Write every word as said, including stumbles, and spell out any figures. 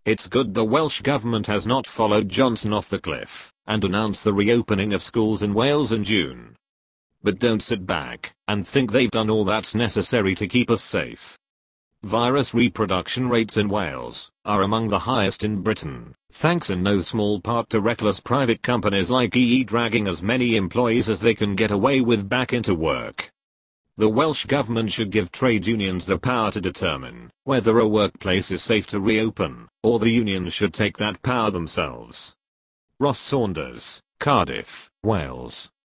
It's good the Welsh Government has not followed Johnson off the cliff and announced the reopening of schools in Wales in June. But don't sit back and think they've done all that's necessary to keep us safe. Virus reproduction rates in Wales are among the highest in Britain, thanks in no small part to reckless private companies like E E dragging as many employees as they can get away with back into work. The Welsh Government should give trade unions the power to determine whether a workplace is safe to reopen, or the unions should take that power themselves. Ross Saunders, Cardiff, Wales.